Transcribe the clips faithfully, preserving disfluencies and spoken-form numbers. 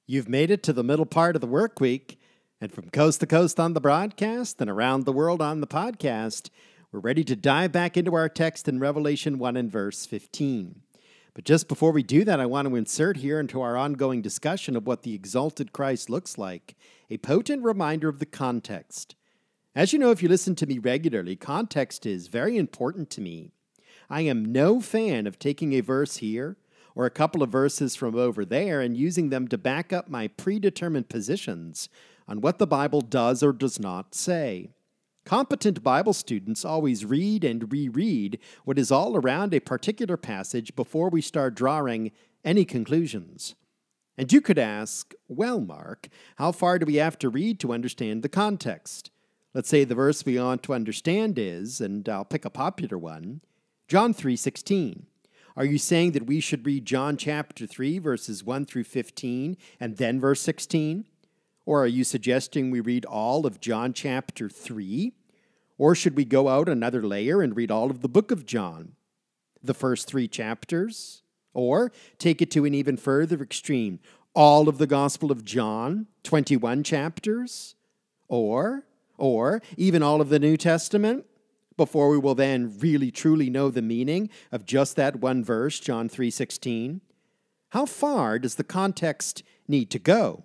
You've made it to the middle part of the work week, and from coast to coast on the broadcast and around the world on the podcast, we're ready to dive back into our text in Revelation one and verse fifteen. But just before we do that, I want to insert here into our ongoing discussion of what the exalted Christ looks like, a potent reminder of the context. As you know, if you listen to me regularly, context is very important to me. I am no fan of taking a verse here or a couple of verses from over there and using them to back up my predetermined positions on what the Bible does or does not say. Competent Bible students always read and reread what is all around a particular passage before we start drawing any conclusions. And you could ask, well, Mark, how far do we have to read to understand the context? Let's say the verse we want to understand is, and I'll pick a popular one, John three sixteen. Are you saying that we should read John chapter three, verses one through fifteen, and then verse sixteen? Or are you suggesting we read all of John chapter three? Or should we go out another layer and read all of the book of John, the first three chapters? Or take it to an even further extreme, all of the Gospel of John, twenty-one chapters? Or, or even all of the New Testament? Before we will then really truly know the meaning of just that one verse, John three sixteen? How far does the context need to go?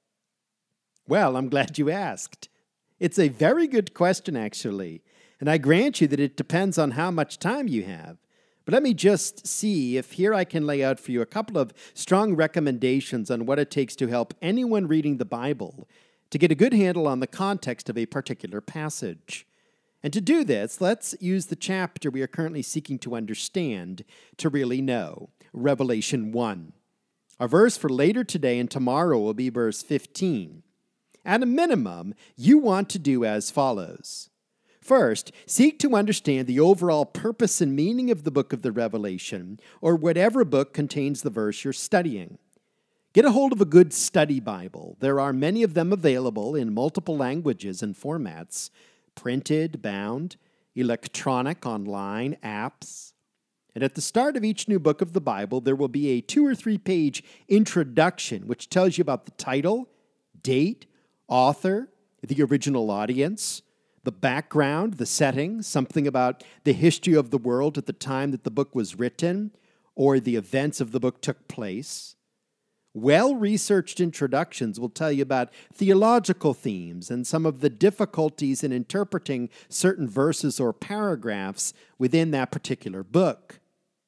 Well, I'm glad you asked. It's a very good question, actually, and I grant you that it depends on how much time you have. But let me just see if here I can lay out for you a couple of strong recommendations on what it takes to help anyone reading the Bible to get a good handle on the context of a particular passage. And to do this, let's use the chapter we are currently seeking to understand to really know, Revelation one. Our verse for later today and tomorrow will be verse fifteen. At a minimum, you want to do as follows. First, seek to understand the overall purpose and meaning of the book of the Revelation, or whatever book contains the verse you're studying. Get a hold of a good study Bible. There are many of them available in multiple languages and formats, printed, bound, electronic, online, apps. And at the start of each new book of the Bible, there will be a two or three page introduction which tells you about the title, date, author, the original audience, the background, the setting, something about the history of the world at the time that the book was written, or the events of the book took place. Well-researched introductions will tell you about theological themes and some of the difficulties in interpreting certain verses or paragraphs within that particular book.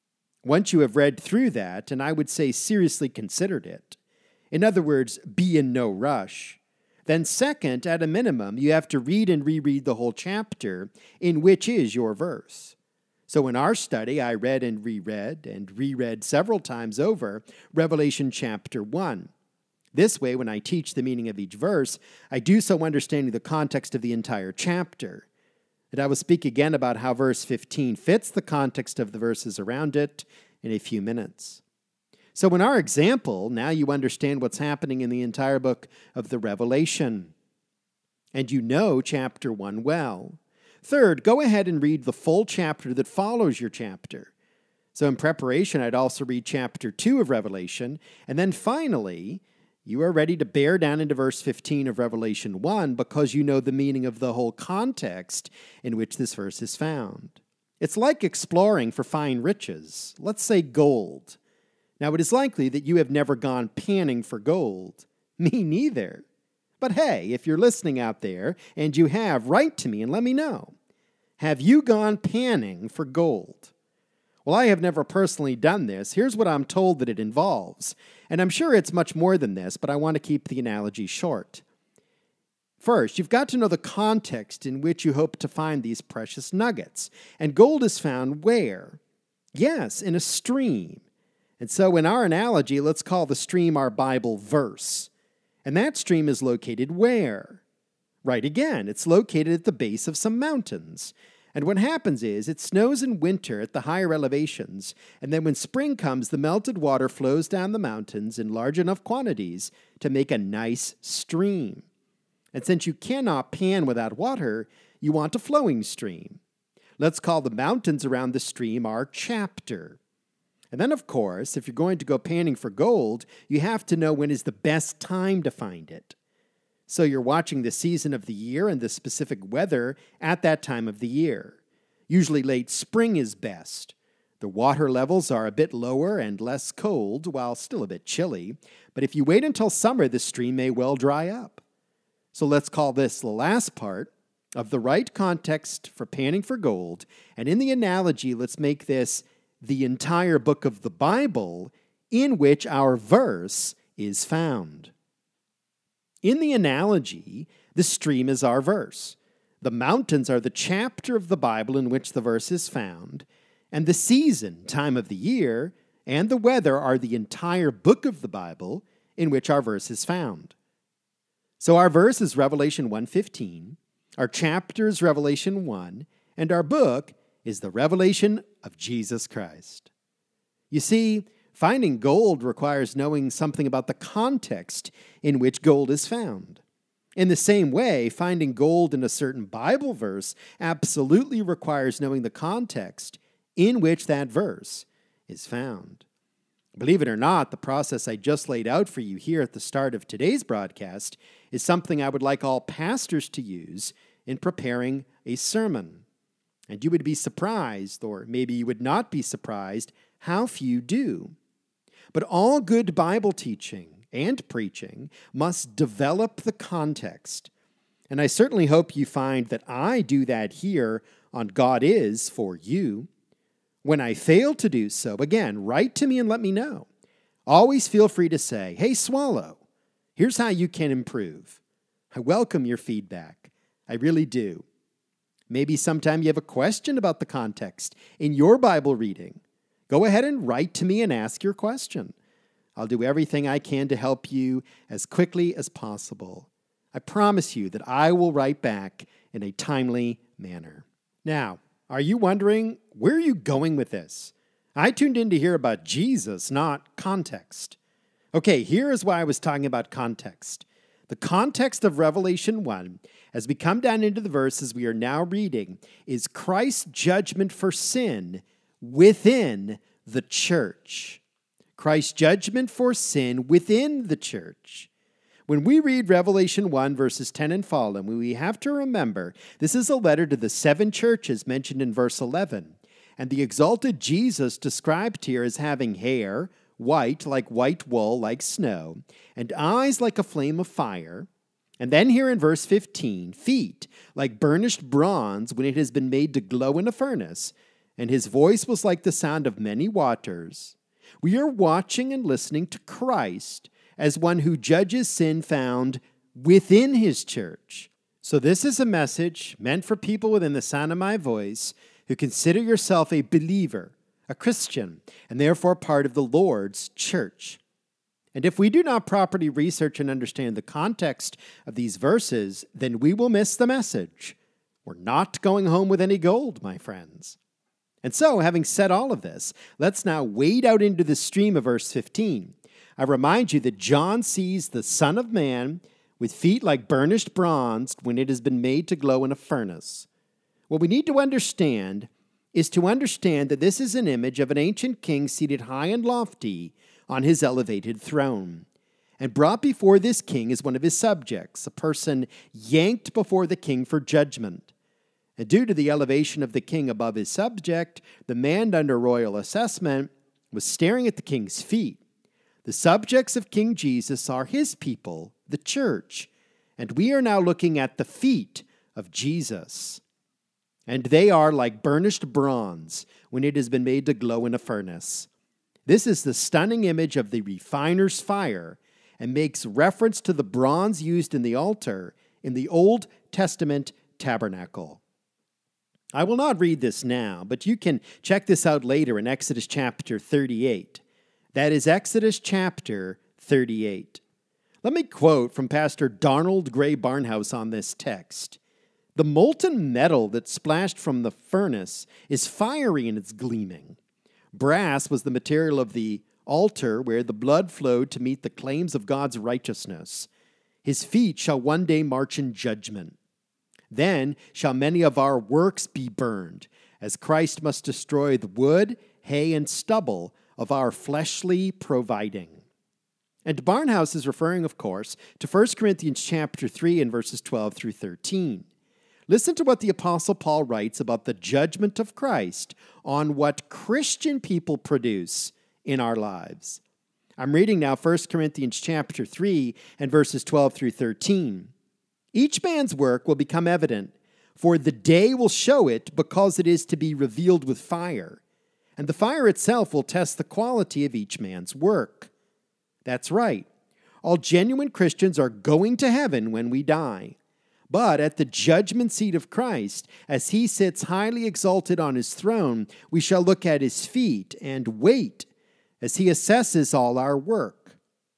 Once you have read through that, and I would say seriously considered it, in other words, be in no rush, then second, at a minimum, you have to read and reread the whole chapter in which is your verse. So in our study, I read and reread and reread several times over Revelation chapter one. This way, when I teach the meaning of each verse, I do so understanding the context of the entire chapter. And I will speak again about how verse fifteen fits the context of the verses around it in a few minutes. So in our example, now you understand what's happening in the entire book of the Revelation. And you know chapter one well. Third, go ahead and read the full chapter that follows your chapter. So in preparation, I'd also read chapter two of Revelation. And then finally, you are ready to bear down into verse fifteen of Revelation one because you know the meaning of the whole context in which this verse is found. It's like exploring for fine riches, let's say gold. Now, it is likely that you have never gone panning for gold. Me neither. But hey, if you're listening out there, and you have, write to me and let me know. Have you gone panning for gold? Well, I have never personally done this. Here's what I'm told that it involves. And I'm sure it's much more than this, but I want to keep the analogy short. First, you've got to know the context in which you hope to find these precious nuggets. And gold is found where? Yes, in a stream. And so in our analogy, let's call the stream our Bible verse. And that stream is located where? Right again, it's located at the base of some mountains. And what happens is it snows in winter at the higher elevations, and then when spring comes, the melted water flows down the mountains in large enough quantities to make a nice stream. And since you cannot pan without water, you want a flowing stream. Let's call the mountains around the stream our chapter. And then, of course, if you're going to go panning for gold, you have to know when is the best time to find it. So you're watching the season of the year and the specific weather at that time of the year. Usually late spring is best. The water levels are a bit lower and less cold, while still a bit chilly. But if you wait until summer, the stream may well dry up. So let's call this the last part of the right context for panning for gold. And in the analogy, let's make this the entire book of the Bible in which our verse is found. In the analogy, the stream is our verse. The mountains are the chapter of the Bible in which the verse is found, and the season, time of the year, and the weather are the entire book of the Bible in which our verse is found. So our verse is Revelation one fifteen, our chapter is Revelation one, and our book is the revelation of Jesus Christ. You see, finding gold requires knowing something about the context in which gold is found. In the same way, finding gold in a certain Bible verse absolutely requires knowing the context in which that verse is found. Believe it or not, the process I just laid out for you here at the start of today's broadcast is something I would like all pastors to use in preparing a sermon. And you would be surprised, or maybe you would not be surprised, how few do. But all good Bible teaching and preaching must develop the context. And I certainly hope you find that I do that here on God Is for you. When I fail to do so, again, write to me and let me know. Always feel free to say, hey, Swallow, here's how you can improve. I welcome your feedback. I really do. Maybe sometime you have a question about the context in your Bible reading. Go ahead and write to me and ask your question. I'll do everything I can to help you as quickly as possible. I promise you that I will write back in a timely manner. Now, are you wondering, where are you going with this? I tuned in to hear about Jesus, not context. Okay, here is why I was talking about context. The context of Revelation one, as we come down into the verses we are now reading, is Christ's judgment for sin within the church. Christ's judgment for sin within the church. When we read Revelation one, verses ten and following, we have to remember this is a letter to the seven churches mentioned in verse eleven. And the exalted Jesus described here as having hair, white like white wool, like snow, and eyes like a flame of fire. And then here in verse fifteen, feet like burnished bronze when it has been made to glow in a furnace, and his voice was like the sound of many waters. We are watching and listening to Christ as one who judges sin found within his church. So this is a message meant for people within the sound of my voice who consider yourself a believer, a Christian, and therefore part of the Lord's church. And if we do not properly research and understand the context of these verses, then we will miss the message. We're not going home with any gold, my friends. And so, having said all of this, let's now wade out into the stream of verse fifteen. I remind you that John sees the Son of Man with feet like burnished bronze when it has been made to glow in a furnace. What we need to understand is to understand that this is an image of an ancient king seated high and lofty on his elevated throne. And brought before this king is one of his subjects, a person yanked before the king for judgment. And due to the elevation of the king above his subject, the man under royal assessment was staring at the king's feet. The subjects of King Jesus are his people, the church, and we are now looking at the feet of Jesus. And they are like burnished bronze when it has been made to glow in a furnace. This is the stunning image of the refiner's fire and makes reference to the bronze used in the altar in the Old Testament tabernacle. I will not read this now, but you can check this out later in Exodus chapter thirty-eight. That is Exodus chapter thirty-eight. Let me quote from Pastor Donald Gray Barnhouse on this text. The molten metal that splashed from the furnace is fiery in its gleaming. Brass was the material of the altar where the blood flowed to meet the claims of God's righteousness. His feet shall one day march in judgment. Then shall many of our works be burned, as Christ must destroy the wood, hay, and stubble, of our fleshly providing. And Barnhouse is referring, of course, to First Corinthians chapter three and verses twelve through thirteen. Listen to what the Apostle Paul writes about the judgment of Christ on what Christian people produce in our lives. I'm reading now First Corinthians chapter three and verses twelve through thirteen. Each man's work will become evident, for the day will show it, because it is to be revealed with fire. And the fire itself will test the quality of each man's work. That's right. All genuine Christians are going to heaven when we die. But at the judgment seat of Christ, as he sits highly exalted on his throne, we shall look at his feet and wait as he assesses all our work.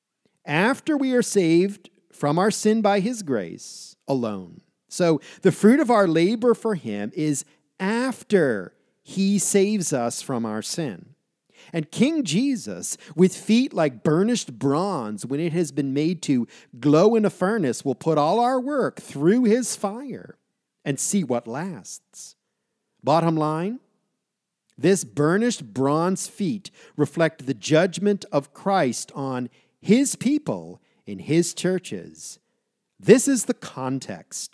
After we are saved from our sin by his grace alone. So the fruit of our labor for him is after he saves us from our sin. And King Jesus, with feet like burnished bronze, when it has been made to glow in a furnace, will put all our work through his fire and see what lasts. Bottom line, this burnished bronze feet reflect the judgment of Christ on his people in his churches. This is the context.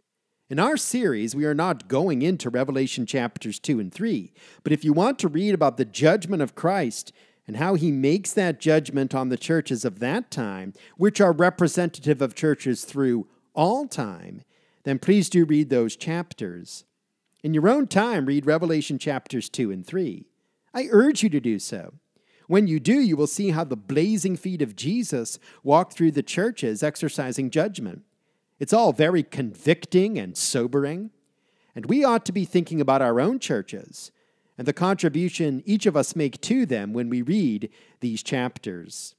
In our series, we are not going into Revelation chapters two and three, but if you want to read about the judgment of Christ and how he makes that judgment on the churches of that time, which are representative of churches through all time, then please do read those chapters. In your own time, read Revelation chapters two and three. I urge you to do so. When you do, you will see how the blazing feet of Jesus walk through the churches exercising judgment. It's all very convicting and sobering, and we ought to be thinking about our own churches and the contribution each of us make to them when we read these chapters.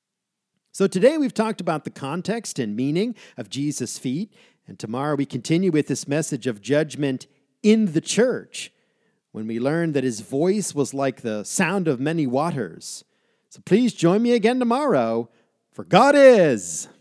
So today we've talked about the context and meaning of Jesus' feet, and tomorrow we continue with this message of judgment in the church when we learn that his voice was like the sound of many waters. So please join me again tomorrow, for God is